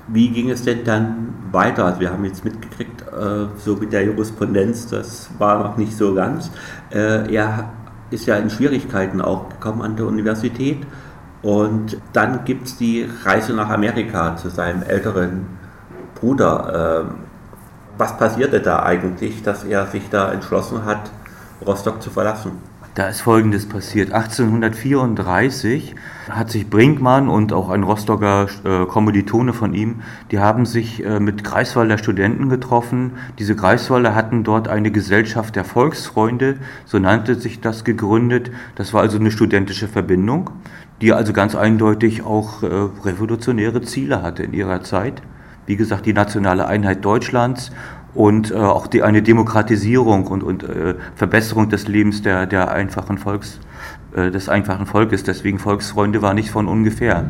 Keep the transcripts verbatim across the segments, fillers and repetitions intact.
Wie ging es denn dann weiter? Also wir haben jetzt mitgekriegt, äh, so mit der Korrespondenz, das war noch nicht so ganz. Äh, er ist ja in Schwierigkeiten auch gekommen an der Universität und dann gibt es die Reise nach Amerika zu seinem älteren Bruder. Äh, was passierte da eigentlich, dass er sich da entschlossen hat, Rostock zu verlassen? Da ist Folgendes passiert. achtzehnhundertvierunddreißig hat sich Brinkmann und auch ein Rostocker äh, Kommilitone von ihm, die haben sich äh, mit Greifswalder Studenten getroffen. Diese Greifswalder hatten dort eine Gesellschaft der Volksfreunde, so nannte sich das, gegründet. Das war also eine studentische Verbindung, die also ganz eindeutig auch äh, revolutionäre Ziele hatte in ihrer Zeit. Wie gesagt, die nationale Einheit Deutschlands und äh, auch die, eine Demokratisierung und, und äh, Verbesserung des Lebens der, der einfachen Volks, äh, des einfachen Volkes. Deswegen Volksfreunde war nicht von ungefähr.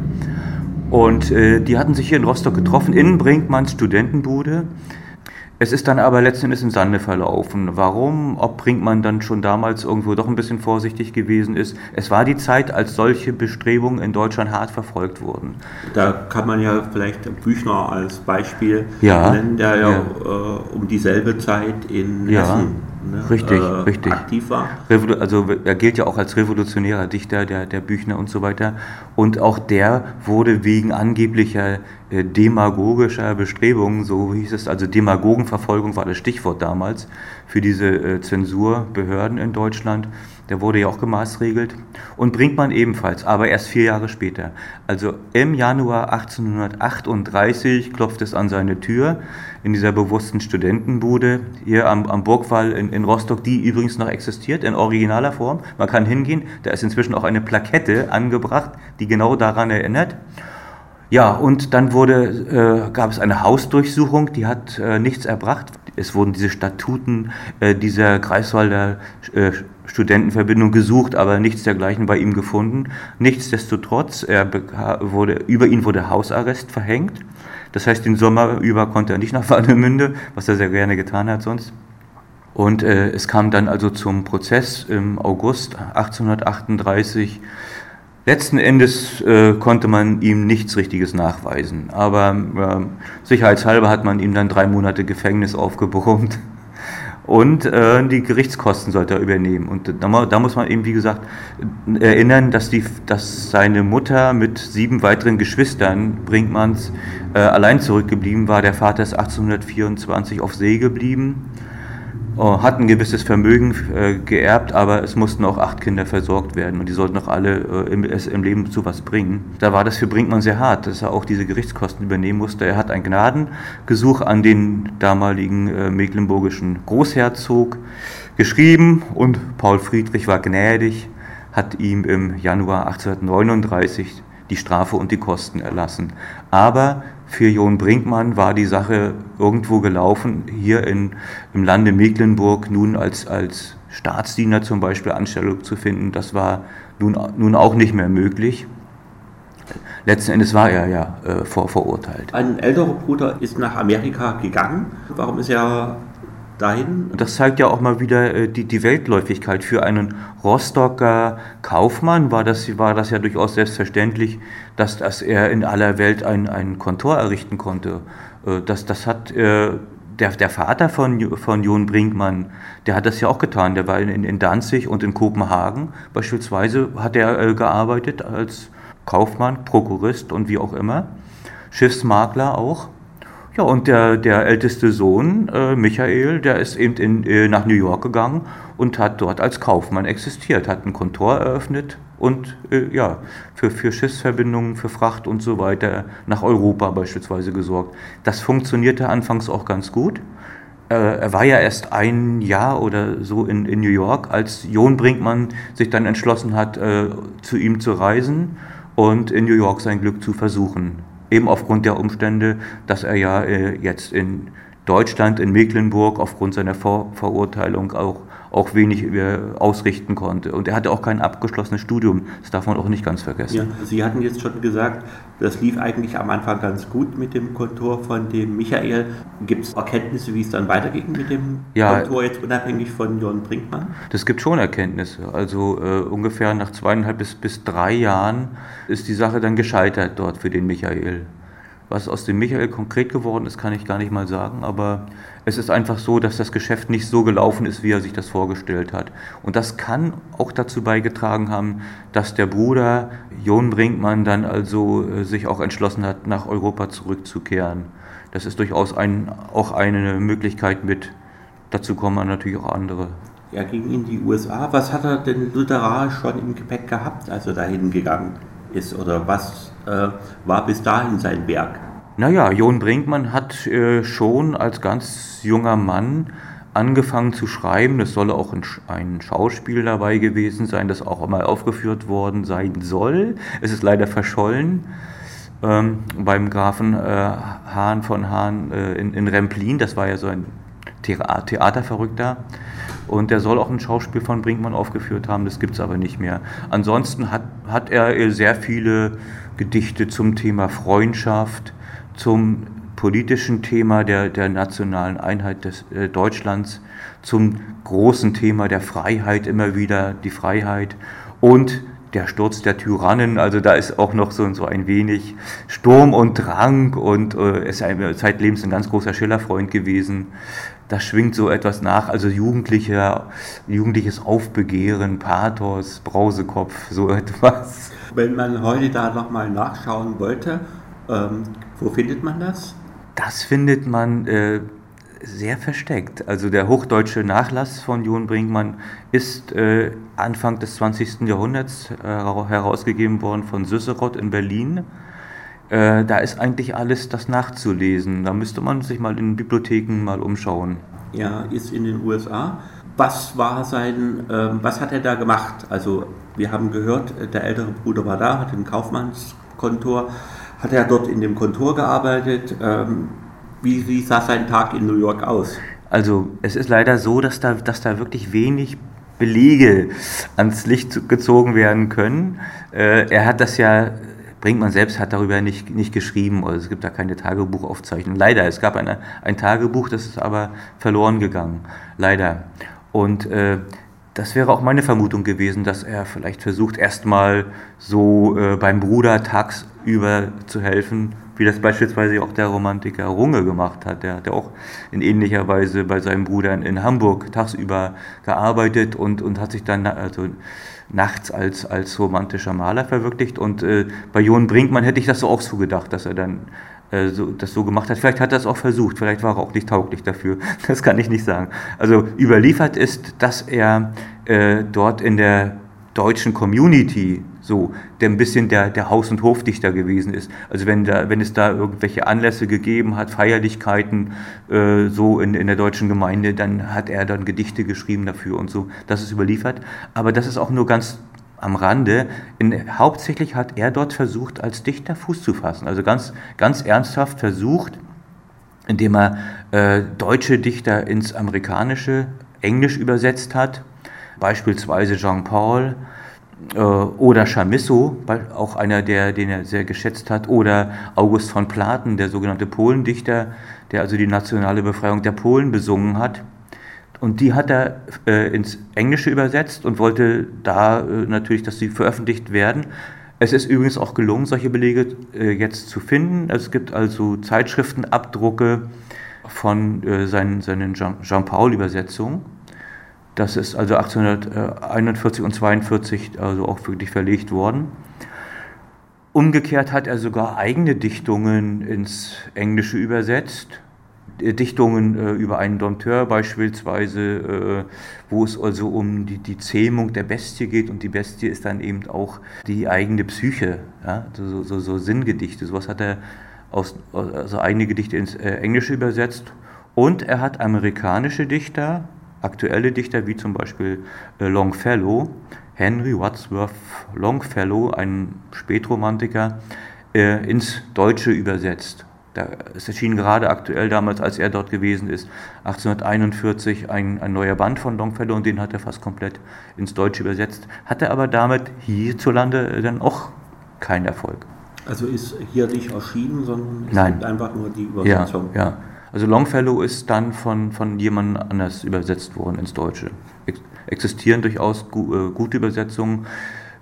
Und äh, die hatten sich hier in Rostock getroffen, in Brinkmanns Studentenbude. Es ist dann aber letzten Endes im Sande verlaufen. Warum? Ob Brinkmann dann schon damals irgendwo doch ein bisschen vorsichtig gewesen ist. Es war die Zeit, als solche Bestrebungen in Deutschland hart verfolgt wurden. Da kann man ja vielleicht Büchner als Beispiel ja, nennen, der ja, ja. Äh, um dieselbe Zeit in ja, Hessen ne, richtig, äh, richtig. aktiv war. Revolu- also er gilt ja auch als revolutionärer Dichter, der, der Büchner und so weiter. Und auch der wurde wegen angeblicher äh, demagogischer Bestrebungen, so hieß es, also Demagogenverfolgung war das Stichwort damals für diese äh, Zensurbehörden in Deutschland. Der wurde ja auch gemaßregelt. Und Brinkmann ebenfalls, aber erst vier Jahre später. Also im Januar achtzehnhundertachtunddreißig klopft es an seine Tür in dieser bewussten Studentenbude hier am, am Burgwall in, in Rostock, die übrigens noch existiert in originaler Form. Man kann hingehen, da ist inzwischen auch eine Plakette angebracht, die genau daran erinnert. Ja, und dann wurde, äh, gab es eine Hausdurchsuchung, die hat äh, nichts erbracht. Es wurden diese Statuten äh, dieser Greifswalder äh, Studentenverbindung gesucht, aber nichts dergleichen bei ihm gefunden. Nichtsdestotrotz, er wurde, über ihn wurde Hausarrest verhängt. Das heißt, den Sommer über konnte er nicht nach Warnemünde, was er sehr gerne getan hat sonst. Und äh, es kam dann also zum Prozess im August achtzehnhundertachtunddreißig. Letzten Endes äh, konnte man ihm nichts Richtiges nachweisen, aber äh, sicherheitshalber hat man ihm dann drei Monate Gefängnis aufgebrummt und äh, die Gerichtskosten sollte er übernehmen. Und da, da muss man eben, wie gesagt, erinnern, dass, die, dass seine Mutter mit sieben weiteren Geschwistern Brinkmanns äh, allein zurückgeblieben war. Der Vater ist achtzehnhundertvierundzwanzig auf See geblieben. Hat ein gewisses Vermögen äh, geerbt, aber es mussten auch acht Kinder versorgt werden und die sollten auch alle äh, im, es im Leben zu was bringen. Da war das für Brinkmann sehr hart, dass er auch diese Gerichtskosten übernehmen musste. Er hat ein Gnadengesuch an den damaligen äh, mecklenburgischen Großherzog geschrieben und Paul Friedrich war gnädig, hat ihm im Januar achtzehnhundertneununddreißig die Strafe und die Kosten erlassen. Aber für John Brinkmann war die Sache irgendwo gelaufen, hier in, im Lande Mecklenburg nun als, als Staatsdiener zum Beispiel Anstellung zu finden, das war nun, nun auch nicht mehr möglich. Letzten Endes war er ja äh, vor, verurteilt. Ein älterer Bruder ist nach Amerika gegangen. Warum ist er dahin? Das zeigt ja auch mal wieder äh, die, die Weltläufigkeit. Für einen Rostocker Kaufmann war das, war das ja durchaus selbstverständlich, dass, dass er in aller Welt ein, ein Kontor errichten konnte. Äh, das, das hat äh, der, der Vater von, von John Brinkmann, der hat das ja auch getan. Der war in, in Danzig und in Kopenhagen beispielsweise hat er äh, gearbeitet als Kaufmann, Prokurist und wie auch immer. Schiffsmakler auch. Ja, und der, der älteste Sohn, äh, Michael, der ist eben in, äh, nach New York gegangen und hat dort als Kaufmann existiert, hat ein Kontor eröffnet und äh, ja, für, für Schiffsverbindungen, für Fracht und so weiter nach Europa beispielsweise gesorgt. Das funktionierte anfangs auch ganz gut. Äh, er war ja erst ein Jahr oder so in, in New York, als John Brinkmann sich dann entschlossen hat, äh, zu ihm zu reisen und in New York sein Glück zu versuchen. Eben aufgrund der Umstände, dass er ja äh, jetzt in Deutschland, in Mecklenburg, aufgrund seiner Vor- Verurteilung auch, auch wenig äh, ausrichten konnte. Und er hatte auch kein abgeschlossenes Studium, das darf man auch nicht ganz vergessen. Ja, Sie hatten jetzt schon gesagt, das lief eigentlich am Anfang ganz gut mit dem Kontor von dem Michael. Gibt es Erkenntnisse, wie es dann weiterging mit dem ja, Kontor, jetzt unabhängig von John Brinkmann? Das gibt schon Erkenntnisse. Also äh, ungefähr nach zweieinhalb bis, bis drei Jahren ist die Sache dann gescheitert dort für den Michael. Was aus dem Michael konkret geworden ist, kann ich gar nicht mal sagen, aber es ist einfach so, dass das Geschäft nicht so gelaufen ist, wie er sich das vorgestellt hat. Und das kann auch dazu beigetragen haben, dass der Bruder Jon Brinkmann dann also äh, sich auch entschlossen hat, nach Europa zurückzukehren. Das ist durchaus ein, auch eine Möglichkeit mit. Dazu kommen natürlich auch andere. Er ging in die U S A. Was hat er denn literarisch schon im Gepäck gehabt, als er dahin gegangen ist? Oder was äh, war bis dahin sein Werk? Naja, Jon Brinkmann hat äh, schon als ganz junger Mann angefangen zu schreiben. Es soll auch ein, ein Schauspiel dabei gewesen sein, das auch mal aufgeführt worden sein soll. Es ist leider verschollen ähm, beim Grafen äh, Hahn von Hahn äh, in, in Remplin. Das war ja so ein Theaterverrückter. Und der soll auch ein Schauspiel von Brinkmann aufgeführt haben, das gibt es aber nicht mehr. Ansonsten hat, hat er sehr viele Gedichte zum Thema Freundschaft, zum politischen Thema der, der nationalen Einheit des äh, Deutschlands, zum großen Thema der Freiheit immer wieder, die Freiheit und der Sturz der Tyrannen. Also da ist auch noch so, so ein wenig Sturm und Drang und äh, ist ein, zeitlebens ein ganz großer Schiller-Freund gewesen. Da schwingt so etwas nach, also jugendlicher, jugendliches Aufbegehren, Pathos, Brausekopf, so etwas. Wenn man heute da nochmal nachschauen wollte, ähm, wo findet man das? Das findet man äh, sehr versteckt. Also der hochdeutsche Nachlass von Jon Brinkmann ist äh, Anfang des zwanzigsten Jahrhunderts äh, herausgegeben worden von Süsseroth in Berlin. Äh, da ist eigentlich alles das nachzulesen. Da müsste man sich mal in Bibliotheken mal umschauen. Er ist in den U S A. Was war sein, äh, was hat er da gemacht? Also wir haben gehört, der ältere Bruder war da, hat ein Kaufmannskontor. Hat er dort in dem Kontor gearbeitet? Ähm, wie, wie sah sein Tag in New York aus? Also es ist leider so, dass da, dass da wirklich wenig Belege ans Licht gezogen werden können. Äh, er hat das ja... Brinkmann selbst hat darüber nicht, nicht geschrieben, also es gibt da keine Tagebuchaufzeichnung. Leider, es gab eine, ein Tagebuch, das ist aber verloren gegangen. Leider. Und äh, das wäre auch meine Vermutung gewesen, dass er vielleicht versucht, erstmal so äh, beim Bruder tagsüber zu helfen, wie das beispielsweise auch der Romantiker Runge gemacht hat. Der hat ja auch in ähnlicher Weise bei seinem Bruder in, in Hamburg tagsüber gearbeitet und, und hat sich dann also nachts als, als romantischer Maler verwirklicht. Und äh, bei Jon Brinkmann hätte ich das so auch so gedacht, dass er dann äh, so, das so gemacht hat. Vielleicht hat er es auch versucht, vielleicht war er auch nicht tauglich dafür. Das kann ich nicht sagen. Also überliefert ist, dass er äh, dort in der deutschen Community so, der ein bisschen der, der Haus- und Hofdichter gewesen ist. Also wenn, da, wenn es da irgendwelche Anlässe gegeben hat, Feierlichkeiten äh, so in, in der deutschen Gemeinde, dann hat er dann Gedichte geschrieben dafür und so. Das ist überliefert. Aber das ist auch nur ganz am Rande. In, hauptsächlich hat er dort versucht, als Dichter Fuß zu fassen. Also ganz, ganz ernsthaft versucht, indem er äh, deutsche Dichter ins Amerikanische, Englisch übersetzt hat. Beispielsweise Jean Paul äh, oder Chamisso, auch einer, der, den er sehr geschätzt hat, oder August von Platen, der sogenannte Polendichter, der also die nationale Befreiung der Polen besungen hat. Und die hat er äh, ins Englische übersetzt und wollte da äh, natürlich, dass sie veröffentlicht werden. Es ist übrigens auch gelungen, solche Belege äh, jetzt zu finden. Es gibt also Zeitschriftenabdrucke von äh, seinen, seinen Jean, Jean Paul-Übersetzungen. Das ist also achtzehnhunderteinundvierzig und zweiundvierzig also auch wirklich verlegt worden. Umgekehrt hat er sogar eigene Dichtungen ins Englische übersetzt. Dichtungen äh, über einen Dompteur beispielsweise, äh, wo es also um die, die Zähmung der Bestie geht, und die Bestie ist dann eben auch die eigene Psyche, ja? so, so, so Sinngedichte. Sowas hat er aus, also eigene Gedichte ins äh, Englische übersetzt, und er hat amerikanische Dichter, aktuelle Dichter wie zum Beispiel äh, Longfellow, Henry Wadsworth Longfellow, ein Spätromantiker, äh, ins Deutsche übersetzt. Da, es erschien gerade aktuell damals, als er dort gewesen ist, achtzehnhunderteinundvierzig ein, ein neuer Band von Longfellow, und den hat er fast komplett ins Deutsche übersetzt, hatte aber damit hierzulande dann auch keinen Erfolg. Also ist hier nicht erschienen, sondern es Nein. gibt einfach nur die Übersetzung. Ja, ja. Also Longfellow ist dann von, von jemand anders übersetzt worden ins Deutsche. Ex- existieren durchaus gu, äh, gute Übersetzungen.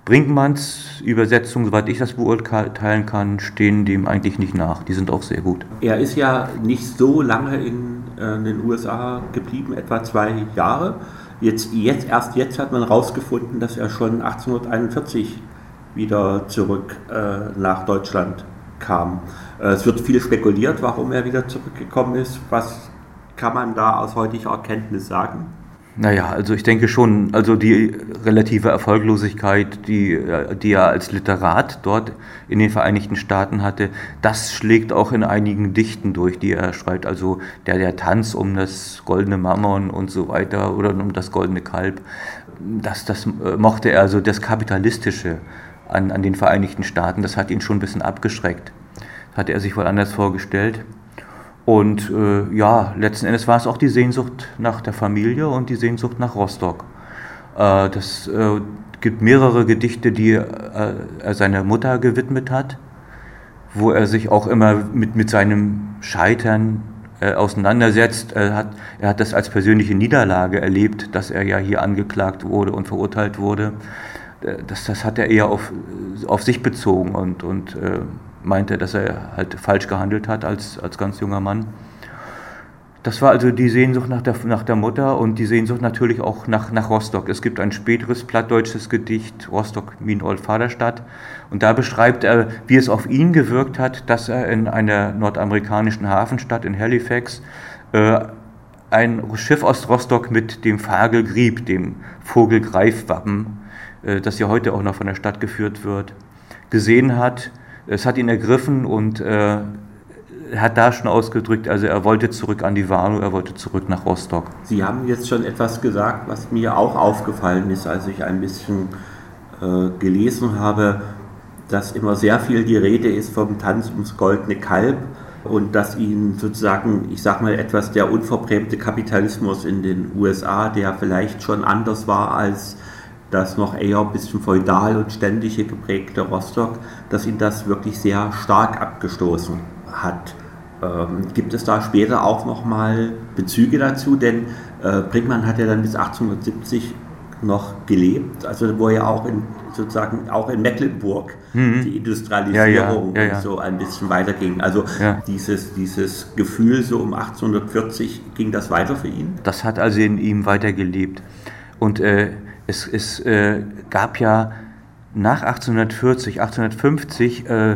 Brinkmanns Übersetzungen, soweit ich das beurteilen kann, stehen dem eigentlich nicht nach. Die sind auch sehr gut. Er ist ja nicht so lange in, äh, in den U S A geblieben, etwa zwei Jahre. Jetzt, jetzt, erst jetzt hat man herausgefunden, dass er schon achtzehnhunderteinundvierzig wieder zurück äh, nach Deutschland kam. Äh, es wird viel spekuliert, warum er wieder zurückgekommen ist. Was kann man da aus heutiger Erkenntnis sagen? Naja, also ich denke schon, also die relative Erfolglosigkeit, die, die er als Literat dort in den Vereinigten Staaten hatte, das schlägt auch in einigen Dichten durch, die er schreibt. Also der, der Tanz um das goldene Mammon und so weiter oder um das goldene Kalb, das, das mochte er, also das Kapitalistische an, an den Vereinigten Staaten, das hat ihn schon ein bisschen abgeschreckt. Das hatte er sich wohl anders vorgestellt. Und äh, ja, letzten Endes war es auch die Sehnsucht nach der Familie und die Sehnsucht nach Rostock. Äh, das äh, gibt mehrere Gedichte, die äh, er seiner Mutter gewidmet hat, wo er sich auch immer mit, mit seinem Scheitern äh, auseinandersetzt. Er hat, er hat das als persönliche Niederlage erlebt, dass er ja hier angeklagt wurde und verurteilt wurde. Das, das hat er eher auf, auf sich bezogen und, und äh, meinte, dass er halt falsch gehandelt hat als, als ganz junger Mann. Das war also die Sehnsucht nach der, nach der Mutter und die Sehnsucht natürlich auch nach, nach Rostock. Es gibt ein späteres plattdeutsches Gedicht, Rostock, min old Vaterstadt, und da beschreibt er, wie es auf ihn gewirkt hat, dass er in einer nordamerikanischen Hafenstadt in Halifax äh, ein Schiff aus Rostock mit dem Fagelgrieb, dem Vogelgreifwappen, äh, das ja heute auch noch von der Stadt geführt wird, gesehen hat. Es hat ihn ergriffen und äh, er hat da schon ausgedrückt, also er wollte zurück an die Warnow, er wollte zurück nach Rostock. Sie haben jetzt schon etwas gesagt, was mir auch aufgefallen ist, als ich ein bisschen äh, gelesen habe, dass immer sehr viel die Rede ist vom Tanz ums goldene Kalb und dass ihn sozusagen, ich sag mal, etwas der unverbrämte Kapitalismus in den U S A, der vielleicht schon anders war als das noch eher ein bisschen feudal und ständische geprägte Rostock, dass ihn das wirklich sehr stark abgestoßen hat. Ähm, gibt es da später auch nochmal Bezüge dazu? Denn äh, Brinkmann hat ja dann bis achtzehnhundertsiebzig noch gelebt, also wo ja auch in, sozusagen auch in Mecklenburg mhm. die Industrialisierung ja, ja, ja, ja. und so ein bisschen weiterging. Also ja. dieses, dieses Gefühl so um achtzehnhundertvierzig, ging das weiter für ihn? Das hat also in ihm weitergelebt. Und äh, Es, es äh, gab ja nach achtzehnhundertvierzig, achtzehnhundertfünfzig, äh,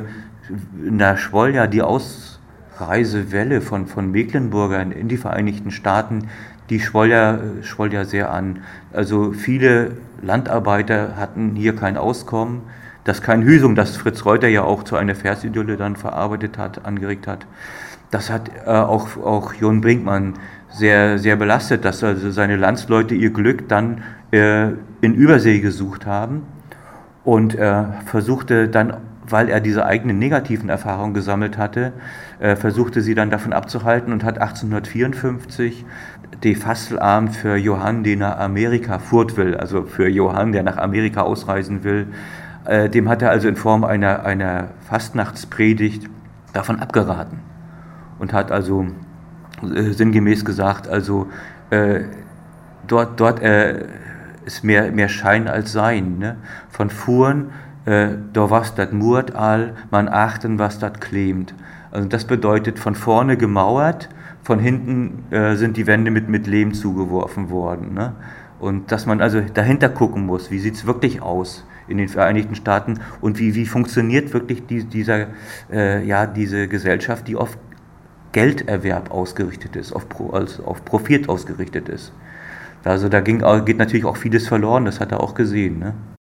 da schwoll ja die Ausreisewelle von, von Mecklenburgern in die Vereinigten Staaten, die schwoll ja, schwoll ja sehr an. Also viele Landarbeiter hatten hier kein Auskommen. Das Kein Hüsung, das Fritz Reuter ja auch zu einer Versidylle dann verarbeitet hat, angeregt hat, das hat äh, auch, auch John Brinkmann sehr, sehr belastet, dass also seine Landsleute ihr Glück dann äh, in Übersee gesucht haben und er äh, versuchte dann, weil er diese eigenen negativen Erfahrungen gesammelt hatte, äh, versuchte sie dann davon abzuhalten und hat achtzehnhundertvierundfünfzig die Fastelarm für Johann, der nach Amerika furt will, also für Johann, der nach Amerika ausreisen will, äh, dem hat er also in Form einer, einer Fastnachtspredigt davon abgeraten und hat also äh, sinngemäß gesagt, also äh, dort, dort äh, ist mehr, mehr Schein als Sein. Ne? Von Fuhren, äh, da was dat murt all, man achten, was dat klemt. Also das bedeutet von vorne gemauert, von hinten äh, sind die Wände mit, mit Lehm zugeworfen worden. Ne? Und dass man also dahinter gucken muss, wie sieht es wirklich aus in den Vereinigten Staaten und wie, wie funktioniert wirklich die, dieser, äh, ja, diese Gesellschaft, die auf Gelderwerb ausgerichtet ist, auf, Pro, also auf Profit ausgerichtet ist. Also da ging, geht natürlich auch vieles verloren, das hat er auch gesehen. Ne?